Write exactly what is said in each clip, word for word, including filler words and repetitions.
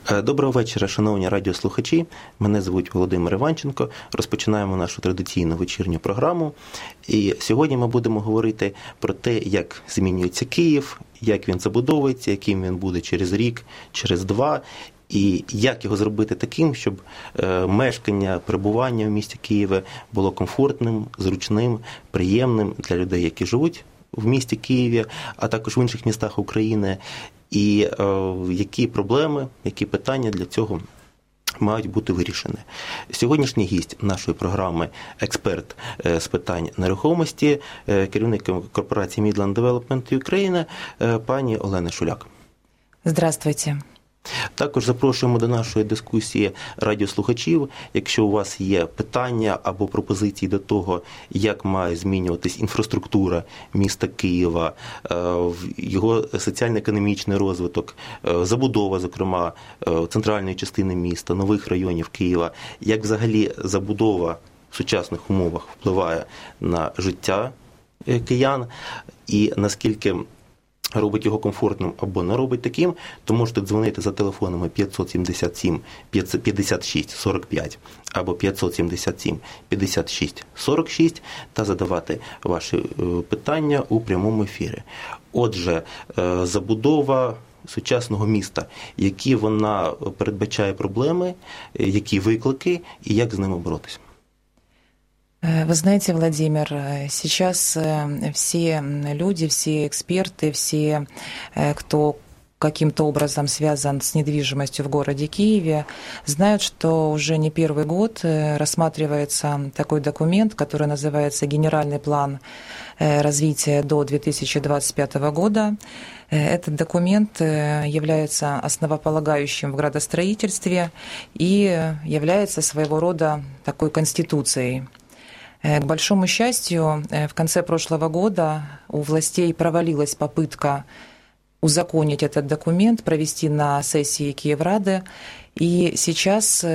Доброго вечора, шановні радіослухачі. Мене звуть Володимир Іванченко. Розпочинаємо нашу традиційну вечірню програму. І сьогодні ми будемо говорити про те, як змінюється Київ, як він забудовується, яким він буде через рік, через два, і як його зробити таким, щоб мешкання, перебування в місті Києві було комфортним, зручним, приємним для людей, які живуть в місті Києві, а також в інших містах України. І е, які проблеми, які питання для цього мають бути вирішені. Сьогоднішній гість нашої програми – експерт е, з питань нерухомості, е, керівник корпорації Midland Development України, е, пані Олена Шуляк. Здравствуйте. Також запрошуємо до нашої дискусії радіослухачів. Якщо у вас є питання або пропозиції до того, як має змінюватись інфраструктура міста Києва, його соціально-економічний розвиток, забудова, зокрема, центральної частини міста, нових районів Києва, як взагалі забудова в сучасних умовах впливає на життя киян і наскільки робить його комфортним або не робить таким, то можете дзвонити за телефонами п'ятсот сімдесят сім п'ятдесят шість сорок п'ять або п'ятсот сімдесят сім п'ятдесят шість сорок шість та задавати ваші питання у прямому ефірі. Отже, забудова сучасного міста, які вона передбачає проблеми, які виклики і як з ними боротися? Вы знаете, Владимир, сейчас все люди, все эксперты, все, кто каким-то образом связан с недвижимостью в городе Киеве, знают, что уже не первый год рассматривается такой документ, который называется «Генеральный план развития до две тысячи двадцать пятого года». Этот документ является основополагающим в градостроительстве и является своего рода такой конституцией. К большому счастью, в конце прошлого года у властей провалилась попытка узаконить этот документ, провести на сессии Киеврады. И сейчас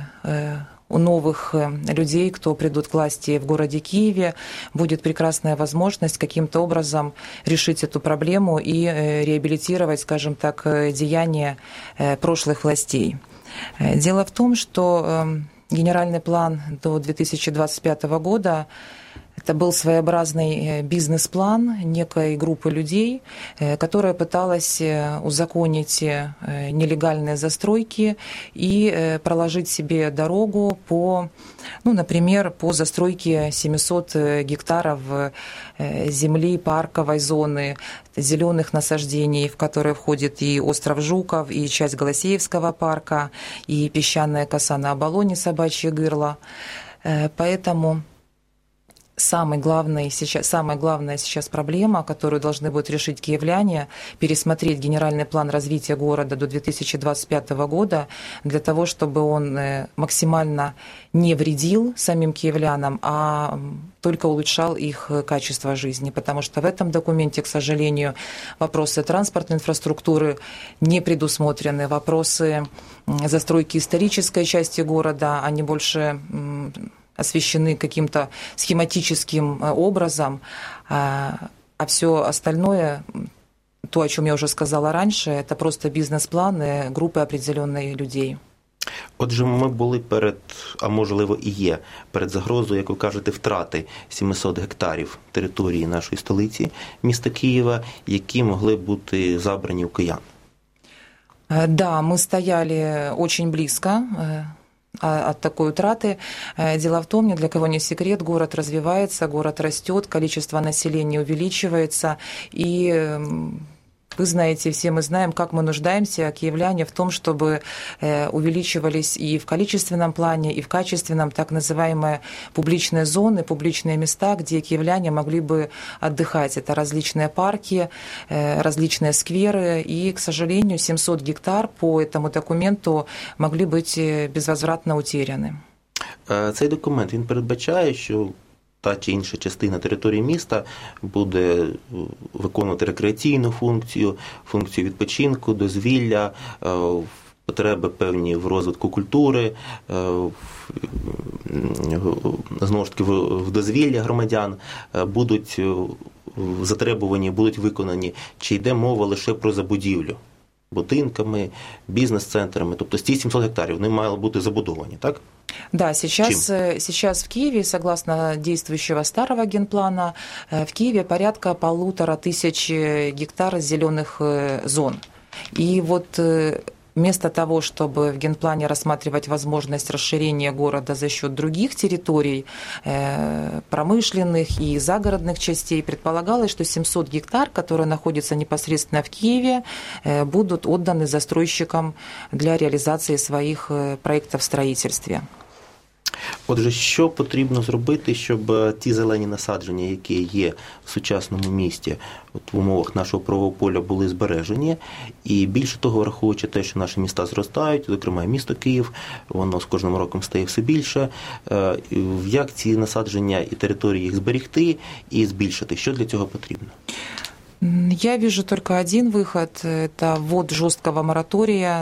у новых людей, кто придут к власти в городе Киеве, будет прекрасная возможность каким-то образом решить эту проблему и реабилитировать, скажем так, деяния прошлых властей. Дело в том, что Генеральный план до две тысячи двадцать пятого года – это был своеобразный бизнес-план некой группы людей, которая пыталась узаконить нелегальные застройки и проложить себе дорогу по, ну, например, по застройке семисот гектаров земли парковой зоны, зеленых насаждений, в которые входит и остров Жуков, и часть Голосеевского парка, и песчаная коса на Оболоне, Собачье Гырло. Поэтому Самый главный сейчас, самая главная сейчас проблема, которую должны будут решить киевляне, пересмотреть генеральный план развития города до две тысячи двадцать пятого года для того, чтобы он максимально не вредил самим киевлянам, а только улучшал их качество жизни. Потому что в этом документе, к сожалению, вопросы транспортной инфраструктуры не предусмотрены, вопросы застройки исторической части города, они больше освещены каким-то схематическим образом, а все остальное, то, о чем я уже сказала раньше, это просто бізнес-плани групи определенної людей. Отже, ми були перед, а можливо і є, перед загрозою, як ви кажете, втрати сімисот гектарів території нашої столиці, міста Києва, які могли бути забрані у киян. Да, мы стояли очень близко от такой утраты. Дело в том, ни для кого не секрет, город развивается, город растет, количество населения увеличивается, и вы знаете, все мы знаем, как мы нуждаемся, киевляне, в том, чтобы увеличивались и в количественном плане, и в качественном так называемые публичные зоны, публичные места, где киевляне могли бы отдыхать. Это различные парки, различные скверы, и, к сожалению, семьсот гектар по этому документу могли быть безвозвратно утеряны. Цей документ, він передбачає, що та чи інша частина території міста буде виконувати рекреаційну функцію, функцію відпочинку, дозвілля, потреби певні в розвитку культури, знову ж таки в дозвілля громадян будуть затребувані, будуть виконані, чи йде мова лише про забудівлю будинками, бізнес-центрами. Тобто ці сімсот гектарів, вони мали бути забудовані, так? Да, сейчас, сейчас в Киеве, согласно действующего старого генплана, в Киеве порядка полутора тысяч гектаров зеленых зон. И вот вместо того, чтобы в генплане рассматривать возможность расширения города за счет других территорий, промышленных и загородных частей, предполагалось, что семьсот гектар, которые находятся непосредственно в Киеве, будут отданы застройщикам для реализации своих проектов в строительстве. Отже, що потрібно зробити, щоб ті зелені насадження, які є в сучасному місті, от в умовах нашого правового поля, були збережені, і більше того, враховуючи те, що наші міста зростають, зокрема місто Київ, воно з кожним роком стає все більше, як ці насадження і території їх зберегти і збільшити? Що для цього потрібно? Я вижу только один выход – это ввод жесткого моратория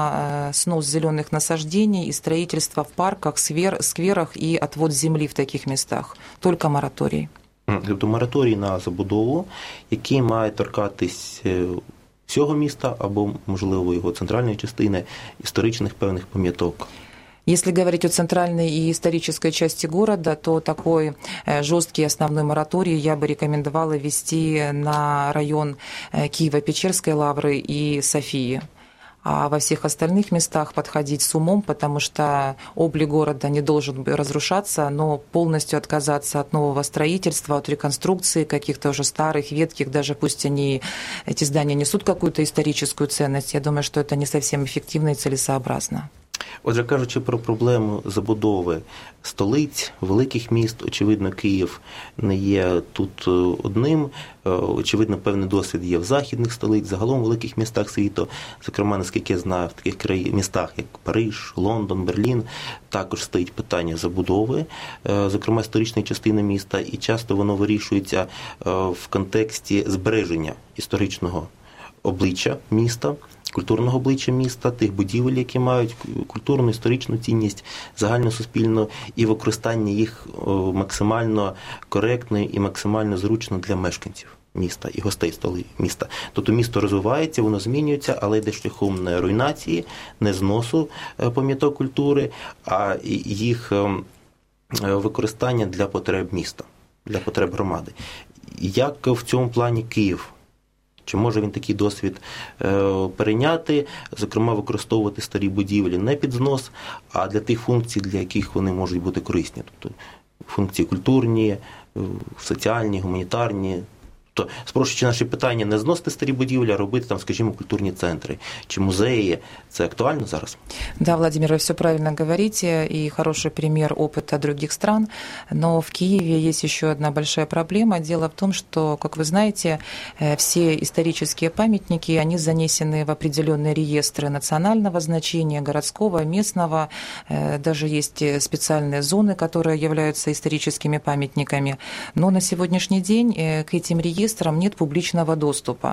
на снос зеленых насаждений и строительство в парках, скверах и отвод земли в таких местах. Только мораторий. Тобто мораторій на забудову, який має торкатись всього міста або, можливо, його центральної частини, історичних певних пам'яток. Если говорить о центральной и исторической части города, то такой жесткий основной мораторий я бы рекомендовала ввести на район Киево-Печерской лавры и Софии. А во всех остальных местах подходить с умом, потому что облик города не должен разрушаться, но полностью отказаться от нового строительства, от реконструкции каких-то уже старых, ветких, даже пусть они, эти здания несут какую-то историческую ценность, я думаю, что это не совсем эффективно и целесообразно. Отже, кажучи про проблему забудови столиць, великих міст, очевидно, Київ не є тут одним. Очевидно, певний досвід є в західних столиць, загалом в великих містах світу. Зокрема, наскільки я знаю, в таких країн, містах, як Париж, Лондон, Берлін, також стоїть питання забудови, зокрема, історичної частини міста, і часто воно вирішується в контексті збереження історичного обличчя міста, культурного обличчя міста, тих будівель, які мають культурну, історичну цінність, загальносуспільну, і використання їх максимально коректно і максимально зручно для мешканців міста і гостей столи міста. Тобто місто розвивається, воно змінюється, але йде шляхом не руйнації, не зносу пам'яток культури, а їх використання для потреб міста, для потреб громади. Як в цьому плані Київ? Чи може він такий досвід перейняти, зокрема використовувати старі будівлі не під знос, а для тих функцій, для яких вони можуть бути корисні? Тобто функції культурні, соціальні, гуманітарні. Тобто, спрощуючи наші питання, не зносити старі будівлі, а робити там, скажімо, культурні центри чи музеї. Це актуально зараз? Да, Владимир, вы все правильно говорите, и хороший пример опыта других стран. Но в Киеве есть еще одна большая проблема. Дело в том, что, как вы знаете, все исторические памятники, они занесены в определенные реестры национального значения, городского, местного. Даже есть специальные зоны, которые являются историческими памятниками. Но на сегодняшний день к этим реестрам нет публичного доступа.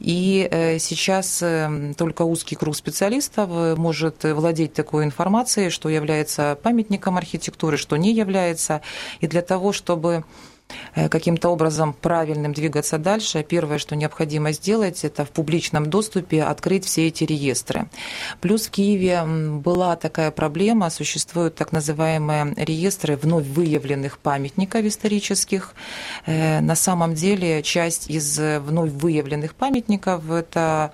И сейчас только узкий круг специалистов может владеть такой информацией, что является памятником архитектуры, что не является. И для того, чтобы каким-то образом правильным двигаться дальше, первое, что необходимо сделать, это в публичном доступе открыть все эти реестры. Плюс в Киеве была такая проблема, существуют так называемые реестры вновь выявленных памятников исторических. На самом деле часть из вновь выявленных памятников – это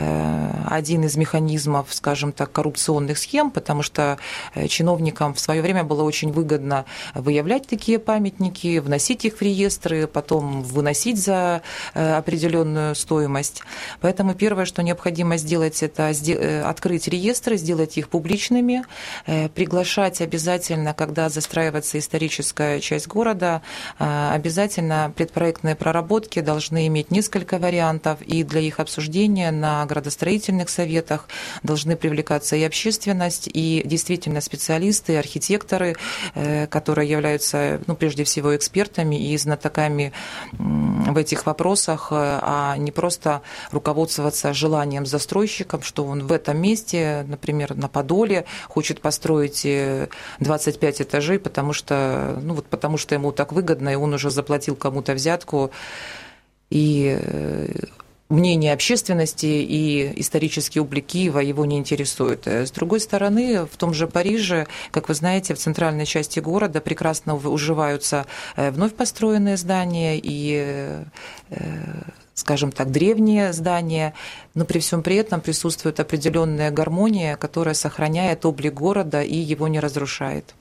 один из механизмов, скажем так, коррупционных схем, потому что чиновникам в свое время было очень выгодно выявлять такие памятники, вносить их в реестры, потом выносить за определенную стоимость. Поэтому первое, что необходимо сделать, это открыть реестры, сделать их публичными, приглашать обязательно, когда застраивается историческая часть города, обязательно предпроектные проработки должны иметь несколько вариантов, и для их обсуждения на градостроительных советах должны привлекаться и общественность, и действительно специалисты, архитекторы, которые являются, ну, прежде всего, экспертами и знатоками в этих вопросах, а не просто руководствоваться желанием застройщиком, что он в этом месте, например, на Подоле, хочет построить двадцать пять этажей, потому что, ну, вот потому что ему так выгодно, и он уже заплатил кому-то взятку, и мнение общественности и исторический облик Киева его не интересует. С другой стороны, в том же Париже, как вы знаете, в центральной части города прекрасно уживаются вновь построенные здания и, скажем так, древние здания, но при всем при этом присутствует определенная гармония, которая сохраняет облик города и его не разрушает.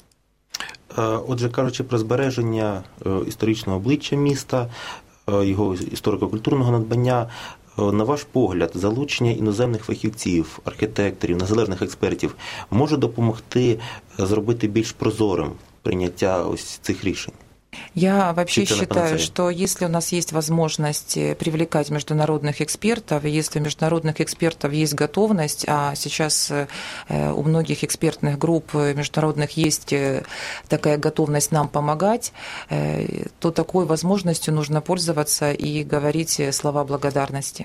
Отже, кажучи про збереження історичного обличчя міста, його історико-культурного надбання, на ваш погляд, залучення іноземних фахівців, архітекторів, незалежних експертів може допомогти зробити більш прозорим прийняття ось цих рішень? Я вообще считаю, что если у нас есть возможность привлекать международных экспертов, если у международных экспертов есть готовность, а сейчас у многих экспертных групп международных есть такая готовность нам помогать, то такой возможностью нужно пользоваться и говорить слова благодарности.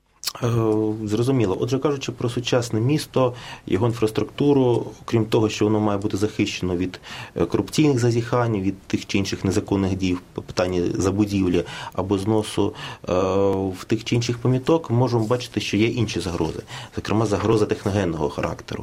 Зрозуміло. Отже, кажучи про сучасне місто, його інфраструктуру, крім того, що воно має бути захищено від корупційних зазіхань, від тих чи інших незаконних дій по питанні забудівлі або зносу в тих чи інших пам'яток, можемо бачити, що є інші загрози. Зокрема, загроза техногенного характеру,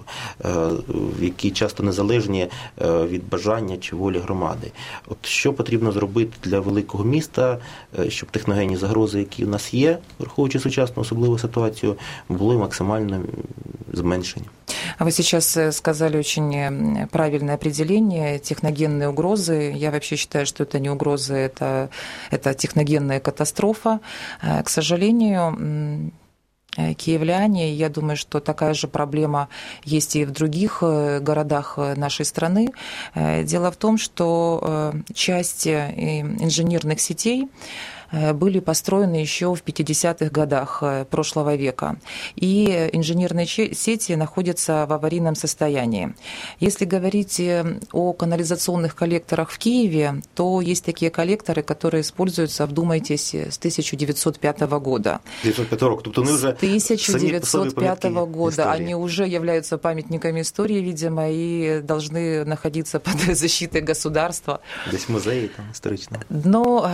які часто незалежні від бажання чи волі громади. От що потрібно зробити для великого міста, щоб техногенні загрози, які у нас є, враховуючи сучасну особливу ситуацию, было максимально зменшено? Вы сейчас сказали очень правильное определение, техногенные угрозы. Я вообще считаю, что это не угрозы, это, это техногенная катастрофа. К сожалению, киевляне, я думаю, что такая же проблема есть и в других городах нашей страны. Дело в том, что часть инженерных сетей были построены еще в пятидесятых годах прошлого века. И инженерные сети находятся в аварийном состоянии. Если говорить о канализационных коллекторах в Киеве, то есть такие коллекторы, которые используются, вдумайтесь, с тысяча девятьсот пятого года. девятьсот пятого року, тобто уже с тысяча девятьсот пятого года. Истории. Они уже являются памятниками истории, видимо, и должны находиться под защитой государства. Здесь музей там исторично. Но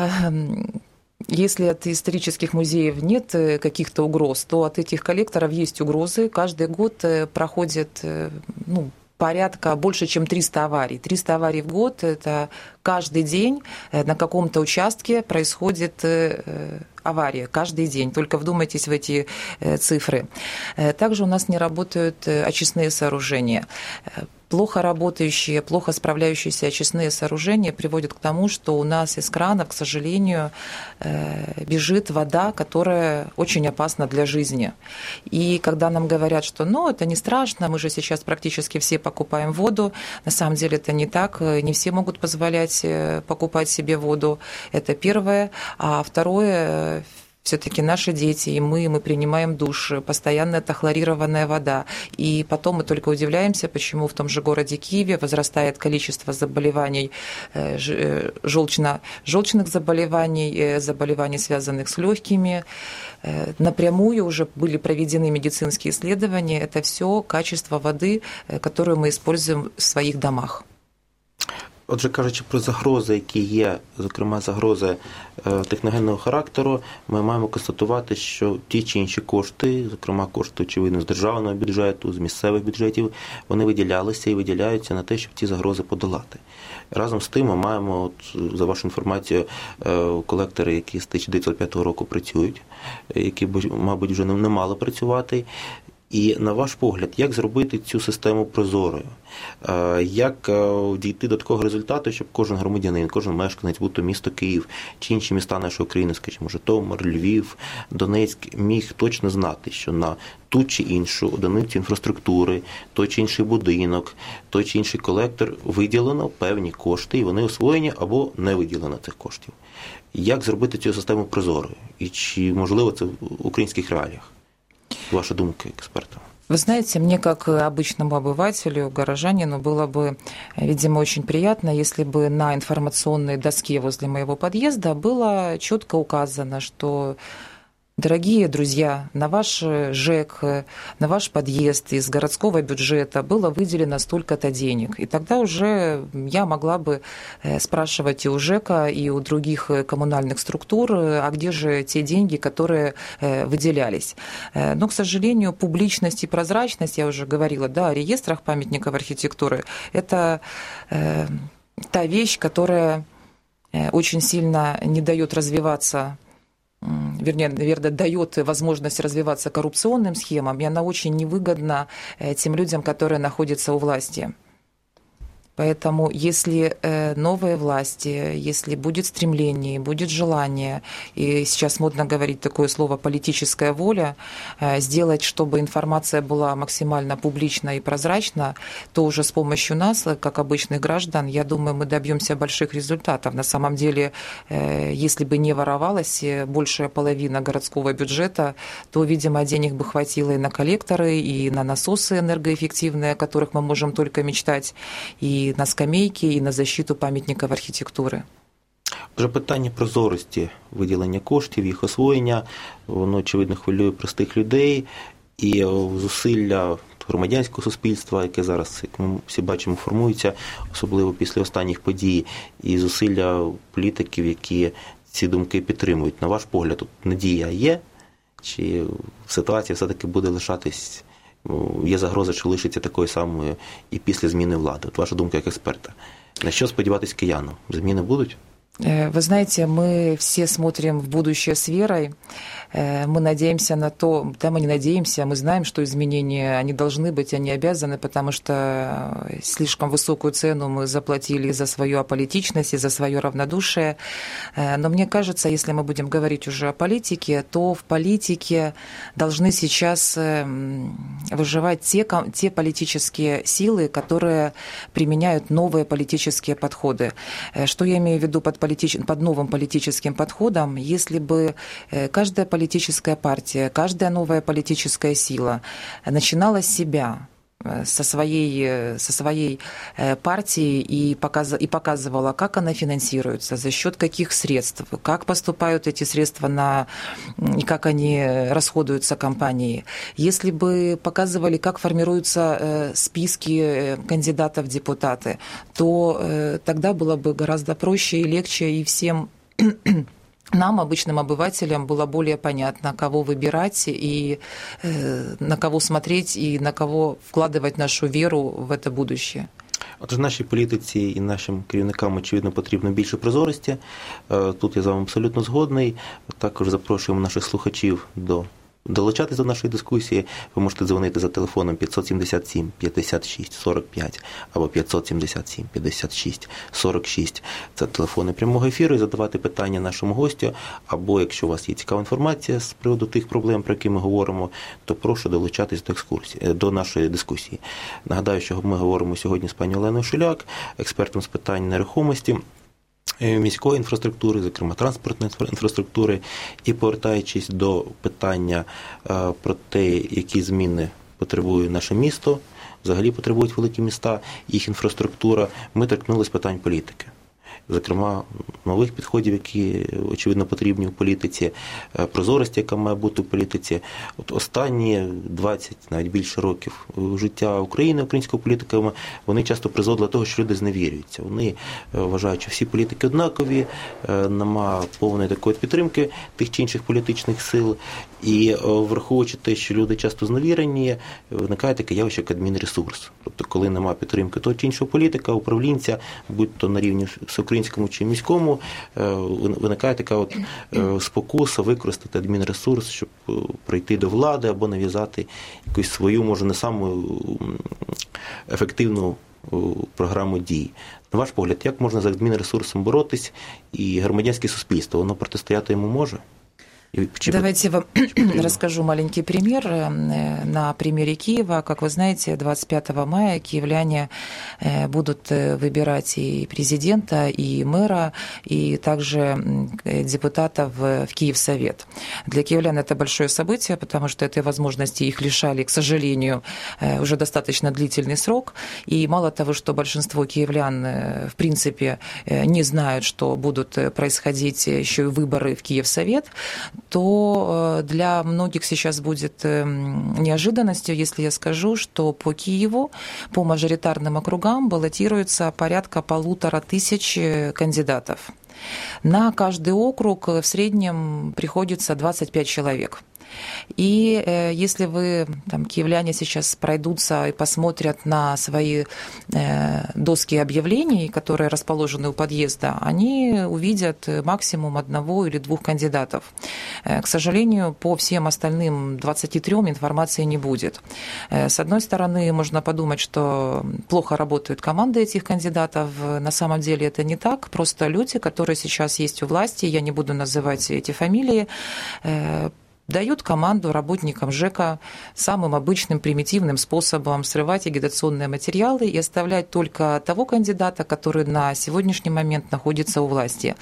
если от исторических музеев нет каких-то угроз, то от этих коллекторов есть угрозы. Каждый год проходит, ну, порядка больше, чем триста аварий. триста аварий в год – это каждый день на каком-то участке происходит авария. Каждый день. Только вдумайтесь в эти цифры. Также у нас не работают очистные сооружения. Плохо работающие, плохо справляющиеся очистные сооружения приводят к тому, что у нас из кранов, к сожалению, бежит вода, которая очень опасна для жизни. И когда нам говорят, что ну, это не страшно, мы же сейчас практически все покупаем воду, на самом деле это не так, не все могут позволять покупать себе воду, это первое. А второе, все-таки наши дети и мы, мы принимаем душ, постоянно это хлорированная вода. И потом мы только удивляемся, почему в том же городе Киеве возрастает количество заболеваний, желчно, желчных заболеваний, заболеваний, связанных с легкими. Напрямую уже были проведены медицинские исследования. Это все качество воды, которую мы используем в своих домах. Отже, кажучи про загрози, які є, зокрема загрози техногенного характеру, ми маємо констатувати, що ті чи інші кошти, зокрема кошти, очевидно, з державного бюджету, з місцевих бюджетів, вони виділялися і виділяються на те, щоб ці загрози подолати. Разом з тим ми маємо, от, за вашу інформацію, колектори, які з тисяча дев'ятсот п'ятого року працюють, які, мабуть, вже не мали працювати. І, на ваш погляд, як зробити цю систему прозорою? Як дійти до такого результату, щоб кожен громадянин, кожен мешканець, будь то місто Київ чи інші міста нашої України, скажімо, Житомир, Львів, Донецьк, міг точно знати, що на ту чи іншу одиницю інфраструктури, той чи інший будинок, той чи інший колектор виділено певні кошти, і вони освоєні або не виділено цих коштів. Як зробити цю систему прозорою? І чи можливо це в українських реаліях? Ваша думка, эксперта? Вы знаете, мне, как обычному обывателю, горожанину, было бы, видимо, очень приятно, если бы на информационной доске возле моего подъезда было четко указано, что Дорогие друзья, на ваш ЖЭК, на ваш подъезд из городского бюджета было выделено столько-то денег. И тогда уже я могла бы спрашивать и у ЖЭКа, и у других коммунальных структур, а где же те деньги, которые выделялись. Но, к сожалению, публичность и прозрачность, я уже говорила, да, о реестрах памятников архитектуры, это та вещь, которая очень сильно не дает развиваться, вернее, наверное, дает возможность развиваться коррупционным схемам, и она очень невыгодна тем людям, которые находятся у власти. Поэтому если новые власти, если будет стремление, будет желание, и сейчас модно говорить такое слово «политическая воля», сделать, чтобы информация была максимально публична и прозрачна, то уже с помощью нас, как обычных граждан, я думаю, мы добьемся больших результатов. На самом деле, если бы не воровалась большая половина городского бюджета, то, видимо, денег бы хватило и на коллекторы, и на насосы энергоэффективные, о которых мы можем только мечтать, и і на скамейки, і на защиту пам'ятників архітектури. Вже питання прозорості, виділення коштів, їх освоєння, воно, очевидно, хвилює простих людей, і зусилля громадянського суспільства, яке зараз, як ми всі бачимо, формується, особливо після останніх подій, і зусилля політиків, які ці думки підтримують. На ваш погляд, тут надія є? Чи ситуація все-таки буде лишатись, є загроза, що лишиться такою самою і після зміни влади? От ваша думка як експерта. На що сподіватись киянам? Зміни будуть? Вы знаете, мы все смотрим в будущее с верой, мы надеемся на то, да, мы не надеемся, мы знаем, что изменения, они должны быть, они обязаны, потому что слишком высокую цену мы заплатили за свою аполитичность и за свое равнодушие. Но мне кажется, если мы будем говорить уже о политике, то в политике должны сейчас выживать те, те политические силы, которые применяют новые политические подходы. Что я имею в виду под политич... под новым политическим подходом? Если бы каждая политическая партия, каждая новая политическая сила начинала с себя, со своей, со своей партии и, показ, и показывала, как она финансируется, за счет каких средств, как поступают эти средства на, и как они расходуются компанией. Если бы показывали, как формируются списки кандидатов в депутаты, то тогда было бы гораздо проще и легче, и всем нам, обычным обывателям, было более понятно, кого выбирать и э, на кого смотреть и на кого вкладывать нашу веру в это будущее. Отож, нашій політиці і нашим керівникам, очевидно, потрібно більше прозорості. Тут я з вами абсолютно згодний. Також запрошуємо наших слухачів до долучатись до нашої дискусії. Ви можете дзвонити за телефоном п'ятсот сімдесят сім п'ятдесят шість сорок п'ять або п'ятсот сімдесят сім п'ятдесят шість сорок шість. Це телефони прямого ефіру, і задавати питання нашому гостю. Або, якщо у вас є цікава інформація з приводу тих проблем, про які ми говоримо, то прошу долучатись до екскурсії, до нашої дискусії. Нагадаю, що ми говоримо сьогодні з пані Оленою Шуляк, експертом з питань нерухомості, міської інфраструктури, зокрема транспортної інфраструктури, і повертаючись до питання про те, які зміни потребує наше місто, взагалі потребують великі міста, їх інфраструктура, ми торкнулись питань політики. Зокрема, нових підходів, які, очевидно, потрібні в політиці, прозорості, яка має бути в політиці. От останні двадцять, навіть більше років життя України, українського політика, вони часто призводили до того, що люди зневірюються. Вони вважають, що всі політики однакові, нема повної такої підтримки тих чи інших політичних сил. І враховуючи те, що люди часто зневірені, виникає таке явище, як адмінресурс. Тобто, коли нема підтримки того чи іншого політика, управлінця, будь-то на рівні всеукраїнському чи міському, виникає така от спокуса використати адмінресурс, щоб прийти до влади або нав'язати якусь свою, може, не саму ефективну програму дій. На ваш погляд, як можна з адмінресурсом боротись, і громадянське суспільство, воно протистояти йому може? Давайте я вам расскажу маленький пример. На примере Киева, как вы знаете, двадцать пятого мая киевляне будут выбирать и президента, и мэра, и также депутатов в Киевсовет. Для киевлян это большое событие, потому что этой возможности их лишали, к сожалению, уже достаточно длительный срок. И мало того, что большинство киевлян, в принципе, не знают, что будут происходить еще и выборы в Киевсовет, то для многих сейчас будет неожиданностью, если я скажу, что по Киеву, по мажоритарным округам баллотируется порядка полутора тысяч кандидатов. На каждый округ в среднем приходится двадцать пять человек. И э, если вы, там, киевляне, сейчас пройдутся и посмотрят на свои э, доски объявлений, которые расположены у подъезда, они увидят максимум одного или двух кандидатов. Э, к сожалению, по всем остальным двадцати трём информации не будет. Э, с одной стороны, можно подумать, что плохо работают команды этих кандидатов. На самом деле это не так. Просто люди, которые сейчас есть у власти, я не буду называть эти фамилии, э, дают команду работникам ЖЭКа самым обычным примитивным способом срывать агитационные материалы и оставлять только того кандидата, который на сегодняшний момент находится у власти.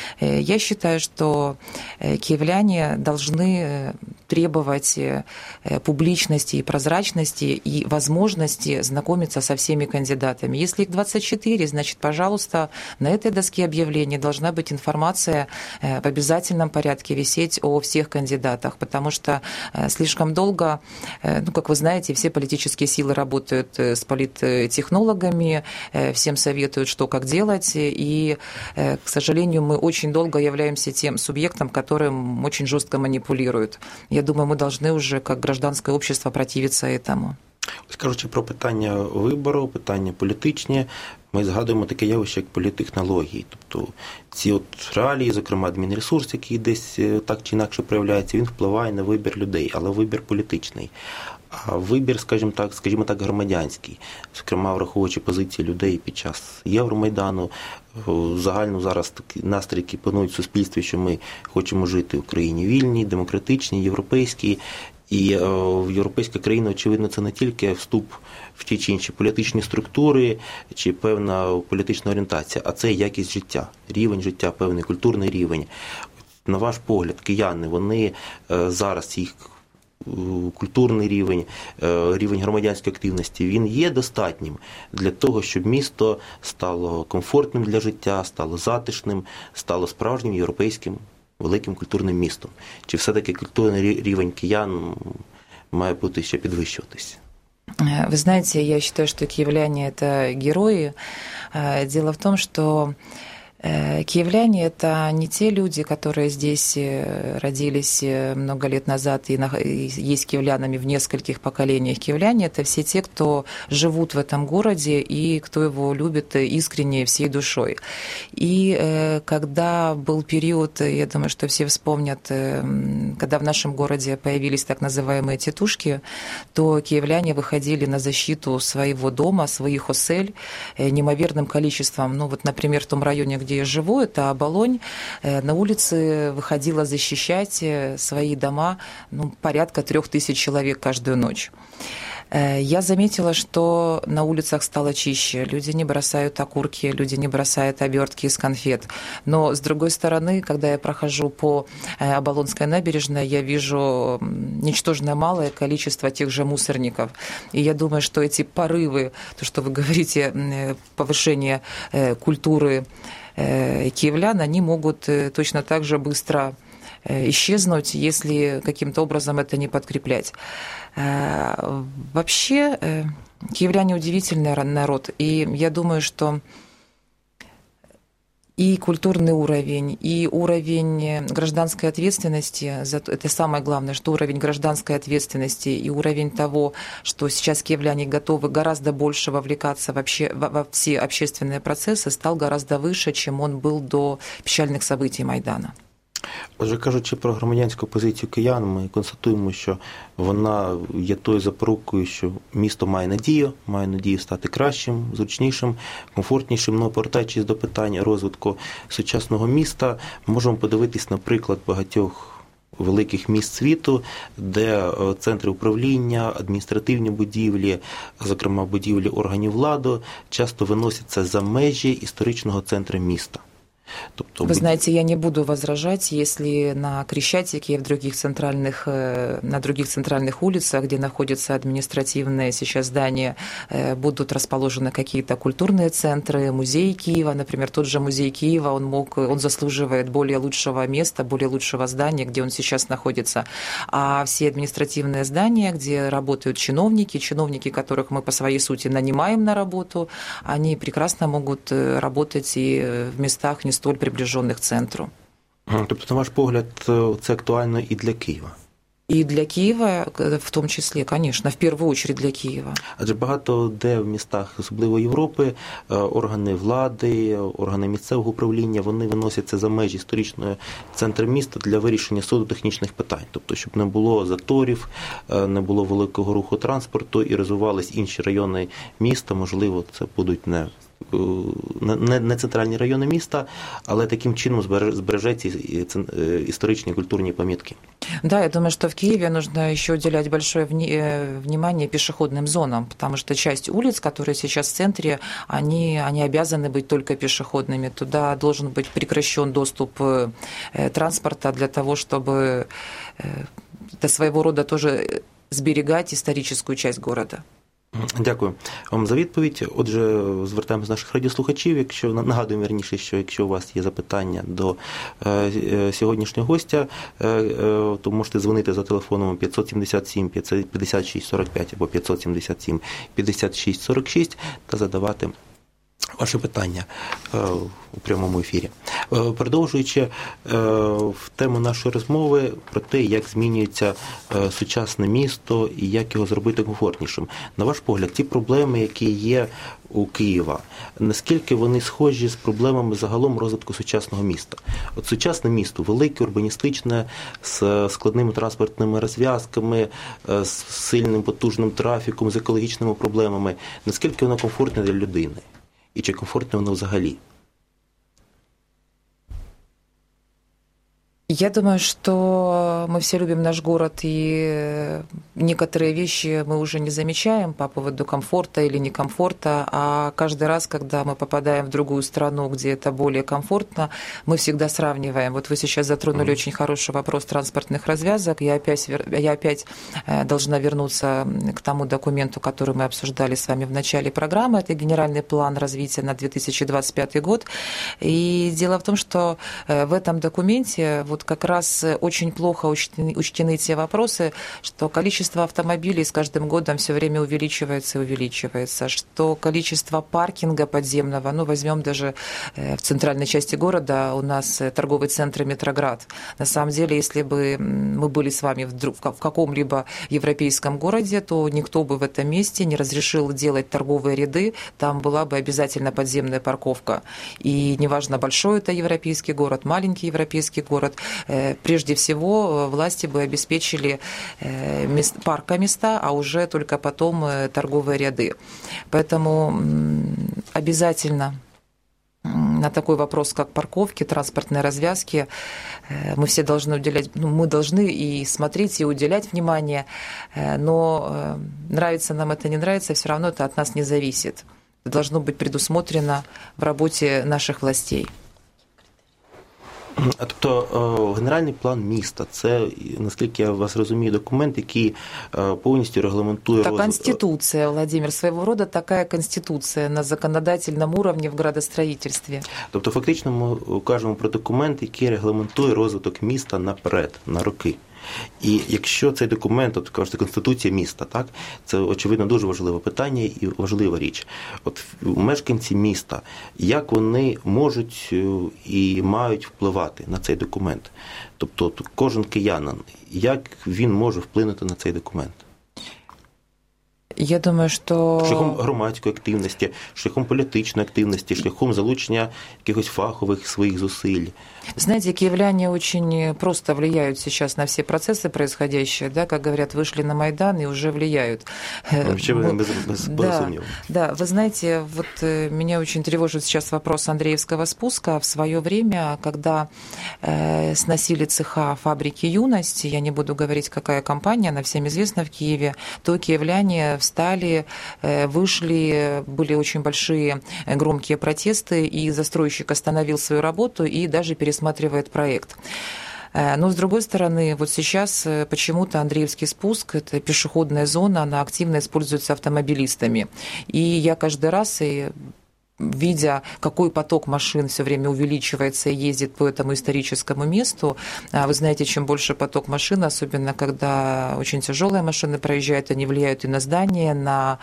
Я считаю, что киевляне должны требовать публичности и прозрачности и возможности знакомиться со всеми кандидатами. Если их двадцать четыре, значит, пожалуйста, на этой доске объявлений должна быть информация в обязательном порядке висеть о всех кандидатах, потому что слишком долго, ну, как вы знаете, все политические силы работают с политтехнологами, всем советуют, что как делать, и, к сожалению, мы очень долго являемся тем субъектом, которым очень жестко манипулируют. Я думаю, мы должны уже, как гражданское общество, противиться этому. Ось кажучи про питання вибору, питання політичні, ми згадуємо таке явище, як політтехнології. Тобто ці от реалії, зокрема адмінресурс, який десь так чи інакше проявляється, він впливає на вибір людей, але вибір політичний. А вибір, скажімо так, скажімо так, громадянський, зокрема, враховуючи позиції людей під час Євромайдану, загально зараз такі настрій, які панують в суспільстві, що ми хочемо жити в країні вільній, демократичній, європейській. І в європейська країна, очевидно, це не тільки вступ в ті чи інші політичні структури, чи певна політична орієнтація, а це якість життя, рівень життя, певний культурний рівень. На ваш погляд, кияни, вони зараз, їх культурний рівень, рівень громадянської активності, він є достатнім для того, щоб місто стало комфортним для життя, стало затишним, стало справжнім європейським великим культурним містом? Чи все-таки культурний рівень киян має бути ще підвищуватись? Вы знаете, я считаю, что киевляне – это герои. Дело в том, что киевляне – это не те люди, которые здесь родились много лет назад и есть киевлянами в нескольких поколениях. Киевляне – это все те, кто живут в этом городе и кто его любит искренне всей душой. И когда был период, я думаю, что все вспомнят, когда в нашем городе появились так называемые тетушки, то киевляне выходили на защиту своего дома, своих осель неимоверным количеством. Ну вот, например, в том районе, где я живу, это Оболонь, на улице выходила защищать свои дома, ну, порядка трех тысяч человек каждую ночь. Я заметила, что на улицах стало чище. Люди не бросают окурки, люди не бросают обертки из конфет. Но, с другой стороны, когда я прохожу по Оболонской набережной, я вижу ничтожно малое количество тех же мусорников. И я думаю, что эти порывы, то, что вы говорите, повышение культуры киевлян, они могут точно так же быстро исчезнуть, если каким-то образом это не подкреплять. Вообще, киевляне удивительный народ, и я думаю, что и культурный уровень, и уровень гражданской ответственности, это самое главное, что уровень гражданской ответственности и уровень того, что сейчас киевляне готовы гораздо больше вовлекаться вообще во все общественные процессы, стал гораздо выше, чем он был до печальных событий Майдана. Отже, кажучи про громадянську позицію киян, ми констатуємо, що вона є тою запорукою, що місто має надію, має надію стати кращим, зручнішим, комфортнішим. Но повертаючись до питання розвитку сучасного міста, можемо подивитись на приклад багатьох великих міст світу, де центри управління, адміністративні будівлі, зокрема будівлі органів влади, часто виносяться за межі історичного центру міста. Тобто, Вы знаете, я не буду возражать, если на Крещатике и в других центральных, на других центральных улицах, где находятся административные сейчас здания, будут расположены какие-то культурные центры, музеи Киева. Например, тот же музей Киева, он, мог, он заслуживает более лучшего места, более лучшего здания, где он сейчас находится. А все административные здания, где работают чиновники, чиновники, которых мы по своей сути нанимаем на работу, они прекрасно могут работать и в местах не столь приближених центру. Тобто, на ваш погляд, це актуально і для Києва? І для Києва, в тому числі, звісно, в першу чергу для Києва. Адже багато де в містах, особливо Європи, органи влади, органи місцевого управління, вони виносяться за межі історичного центру міста для вирішення суду технічних питань. Тобто, щоб не було заторів, не було великого руху транспорту і розвивались інші райони міста, можливо, це будуть не не центральні райони міста, але таким чином збережеться історичні культурні пам'ятки. Да, я думаю, что в Киеве нужно еще уделять большое внимание пешеходным зонам, потому что часть улиц, которые сейчас в центре, они, они обязаны быть только пешеходными. Туда должен быть прекращен доступ транспорта для того, чтобы до своего рода тоже сберегать историческую часть города. Дякую вам за відповідь. Отже, звертаємося до наших радіослухачів. Якщо нагадуємо вірніше, що якщо у вас є запитання до е, сьогоднішнього гостя, е, е, то можете дзвонити за телефоном п'ятсот сімдесят сім п'ятдесят шість сорок п'ять або п'ятсот сімдесят сім п'ятдесят шість сорок шість та задавати ваші питання у прямому ефірі. Продовжуючи в тему нашої розмови про те, як змінюється сучасне місто і як його зробити комфортнішим. На ваш погляд, ті проблеми, які є у Києва, наскільки вони схожі з проблемами загалом розвитку сучасного міста? От сучасне місто, велике, урбаністичне, з складними транспортними розв'язками, з сильним потужним трафіком, з екологічними проблемами, наскільки воно комфортне для людини? І чи комфортно воно взагалі? Я думаю, что мы все любим наш город, и некоторые вещи мы уже не замечаем по поводу комфорта или некомфорта, а каждый раз, когда мы попадаем в другую страну, где это более комфортно, мы всегда сравниваем. Вот вы сейчас затронули mm. очень хороший вопрос транспортных развязок. Я опять, я опять должна вернуться к тому документу, который мы обсуждали с вами в начале программы. Это генеральный план развития на две тысячи двадцать пятый год. И дело в том, что в этом документе вот как раз очень плохо учтены, учтены те вопросы, что количество автомобилей с каждым годом все время увеличивается и увеличивается, что количество паркинга подземного, ну, возьмем даже в центральной части города у нас торговый центр «Метроград». На самом деле, если бы мы были с вами вдруг в каком-либо европейском городе, то никто бы в этом месте не разрешил делать торговые ряды, там была бы обязательно подземная парковка. И неважно, большой это европейский город, маленький европейский город, прежде всего власти бы обеспечили парка места, а уже только потом торговые ряды. Поэтому обязательно на такой вопрос, как парковки, транспортные развязки, мы все должны уделять, ну, мы должны и смотреть, и уделять внимание, но нравится нам это, не нравится, все равно это от нас не зависит. Это должно быть предусмотрено в работе наших властей. А тобто генеральний план міста – це, наскільки я вас розумію, документ, який повністю регламентує Это розвиток. конституция, Владимир, своего рода такая конституция на законодательном уровне в градостроительстве. Тобто фактично ми кажемо про документ, який регламентує розвиток міста наперед, на роки. І якщо цей документ, от кажете, Конституція міста, так, це, очевидно, дуже важливе питання і важлива річ. От мешканці міста, як вони можуть і мають впливати на цей документ? Тобто кожен киянин, як він може вплинути на цей документ? Я думаю, что... Шляхом громадської активності, шляхом політичної активності, шляхом залучення якихось фахових своїх зусиль. Знаете, киевляне очень просто влияют сейчас на все процессы происходящие, да, как говорят, вышли на Майдан и уже влияют. Вообще, без, без, да, да, вы знаете, вот меня очень тревожит сейчас вопрос Андреевского спуска. В свое время, когда э, сносили цеха фабрики «Юность», я не буду говорить, какая компания, она всем известна в Киеве, то киевляне в встали, вышли, были очень большие громкие протесты, и застройщик остановил свою работу и даже пересматривает проект. Но, с другой стороны, вот сейчас почему-то Андреевский спуск, это пешеходная зона, она активно используется автомобилистами. И я каждый раз, и видя, какой поток машин все время увеличивается и ездит по этому историческому месту, вы знаете, чем больше поток машин, особенно когда очень тяжелые машины проезжают, они влияют и на здания, на,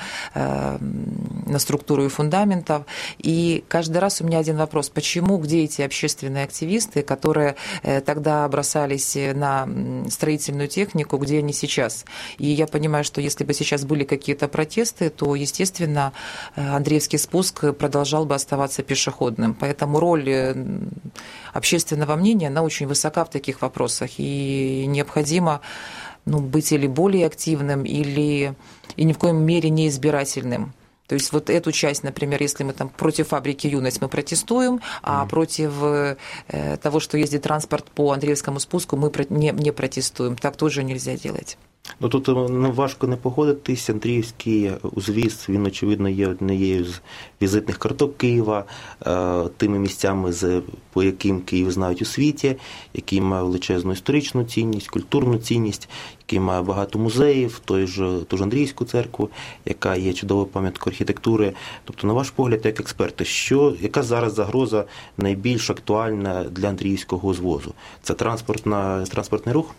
на структуру и фундаментов. И каждый раз у меня один вопрос: почему, где эти общественные активисты, которые тогда бросались на строительную технику, где они сейчас? И я понимаю, что если бы сейчас были какие-то протесты, то, естественно, Андреевский спуск продолжал продолжал бы оставаться пешеходным. Поэтому роль общественного мнения, она очень высока в таких вопросах. И необходимо, ну, быть или более активным, или и ни в коем мере не избирательным. То есть вот эту часть, например, если мы там против фабрики «Юность» мы протестуем, а mm. против э, того, что ездит транспорт по Андреевському спуску, мы не, не протестуем. Так тоже нельзя делать. Ну, тут важко не погодитись. Андріївський узвіз, він, очевидно, є однією з візитних карток Києва, тими місцями, по яким Київ знають у світі, який має величезну історичну цінність, культурну цінність, який має багато музеїв, той же, ту ж Андріївську церкву, яка є чудовою пам'яткою архітектури. Тобто, на ваш погляд, як експерти, що, яка зараз загроза найбільш актуальна для Андріївського узвозу? Це транспортна, транспортний рух?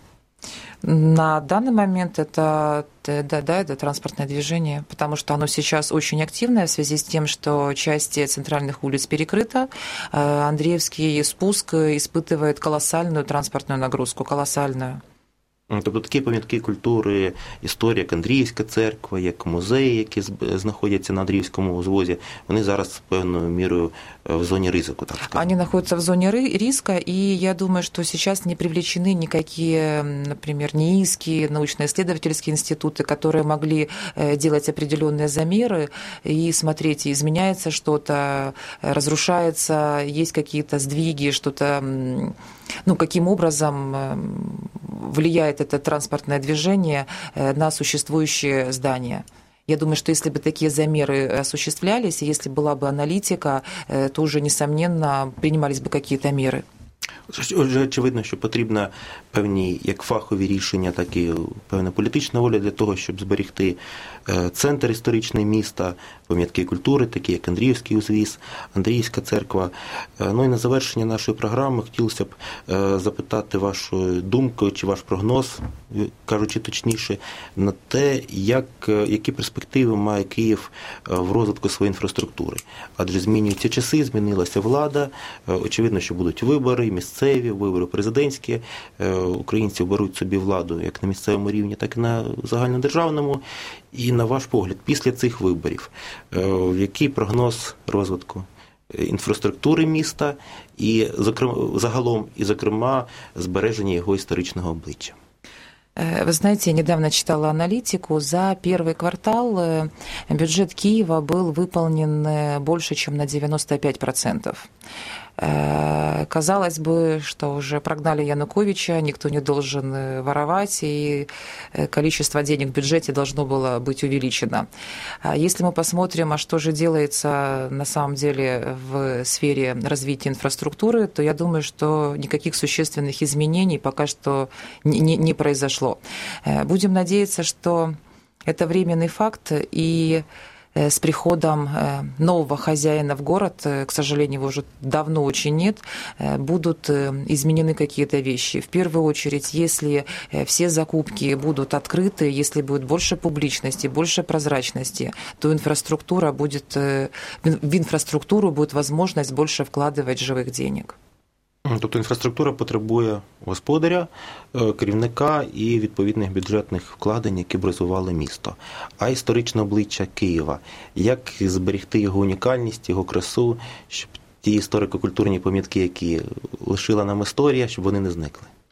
На данный момент это, да, да, это транспортное движение, потому что оно сейчас очень активное в связи с тем, что часть центральных улиц перекрыта. Андреевский спуск испытывает колоссальную транспортную нагрузку, колоссальную. Тобто такі пам'ятки культури, історії, як Андріївська церква, як музеї, які знаходяться на Андріївському узвозі, вони зараз певною мірою в зоне риску, так сказать. Они находятся в зоне риска, и я думаю, что сейчас не привлечены никакие, например, НИИские, научно-исследовательские институты, которые могли делать определенные замеры и смотреть, изменяется что-то, разрушается, есть какие-то сдвиги, что-то, ну, каким образом влияет это транспортное движение на существующие здания. Я думаю, что если бы такие замеры осуществлялись, и если была бы аналитика, то уже, несомненно, принимались бы какие-то меры. Отже, очевидно, що потрібно певні як фахові рішення, так і певна політична воля для того, щоб зберегти центр історичний міста, пам'ятки культури, такі як Андріївський узвіз, Андріївська церква. Ну і на завершення нашої програми хотілося б запитати вашу думку чи ваш прогноз, кажучи точніше, на те, як, які перспективи має Київ в розвитку своєї інфраструктури. Адже змінюються часи, змінилася влада, очевидно, що будуть вибори, місцеві, вибори президентські, українці беруть собі владу як на місцевому рівні, так і на загальнодержавному. І на ваш погляд, після цих виборів, який прогноз розвитку інфраструктури міста і загалом, і зокрема, збереження його історичного обличчя? Вы знаете, я недавно читала аналитику. За первый квартал бюджет Киева был выполнен больше, чем на девяносто пять процентов. Казалось бы, что уже прогнали Януковича, никто не должен воровать, и количество денег в бюджете должно было быть увеличено. Если мы посмотрим, а что же делается на самом деле в сфере развития инфраструктуры, то я думаю, что никаких существенных изменений пока что не, не произошло. Будем надеяться, что это временный факт, и с приходом нового хозяина в город, к сожалению, его уже давно очень нет, будут изменены какие-то вещи. В первую очередь, если все закупки будут открыты, если будет больше публичности, больше прозрачности, то инфраструктура будет, в инфраструктуру будет возможность больше вкладывать живых денег. Тобто інфраструктура потребує господаря, керівника і відповідних бюджетних вкладень, які б розвивали місто. А історичне обличчя Києва, як зберегти його унікальність, його красу, щоб ті історико-культурні пам'ятки, які лишила нам історія, щоб вони не зникли?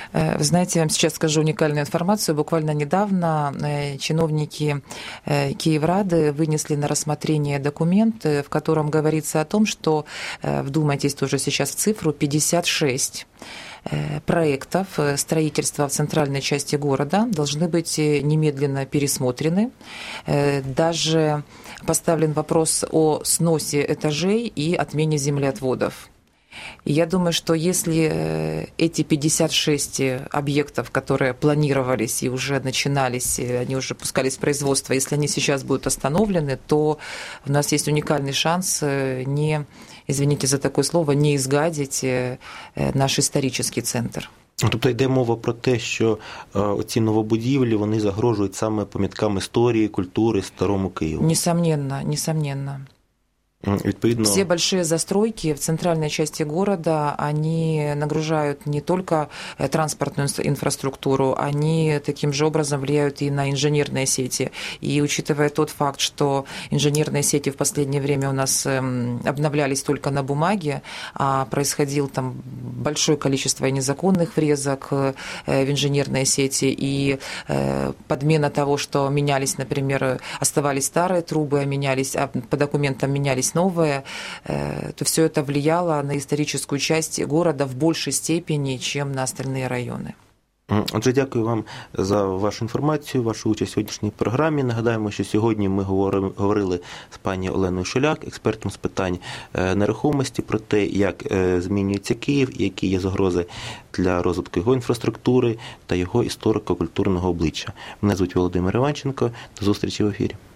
Вы знаете, я вам сейчас скажу уникальную информацию. Буквально недавно чиновники Киеврады вынесли на рассмотрение документ, в котором говорится о том, что, вдумайтесь тоже сейчас в цифру, пятьдесят шесть проектов строительства в центральной части города должны быть немедленно пересмотрены. Даже поставлен вопрос о сносе этажей и отмене землеотводов. И я думаю, что если эти пятьдесят шесть объектов, которые планировались и уже начинались, они уже пускались в производство, если они сейчас будут остановлены, то у нас есть уникальный шанс не, извините за такое слово, не изгадить наш історичний центр. Тобто йде мова про те, що ці новобудівлі, вони загрожують саме пам'яткам історії, культури, старому Києву? Несомненно, несомненно. Відповідно... Все большие застройки в центральной части города, они нагружают не только транспортную инфраструктуру, они таким же образом влияют и на инженерные сети. И учитывая тот факт, что инженерные сети в последнее время у нас обновлялись только на бумаге, а происходило там большое количество незаконных врезок в инженерные сети и подмена того, что менялись, например, оставались старые трубы, а менялись, а по документам менялись новое, то все это влияло на историческую часть города в большей степени, чем на остальные райони. Отже, дякую вам за вашу інформацію, вашу участь в сьогоднішній програмі. Нагадаємо, що сьогодні ми говорили з пані Оленою Шуляк, експертом з питань нерухомості, про те, як змінюється Київ, які є загрози для розвитку його інфраструктури та його історико-культурного обличчя. Мене звуть Володимир Іванченко. До зустрічі в ефірі.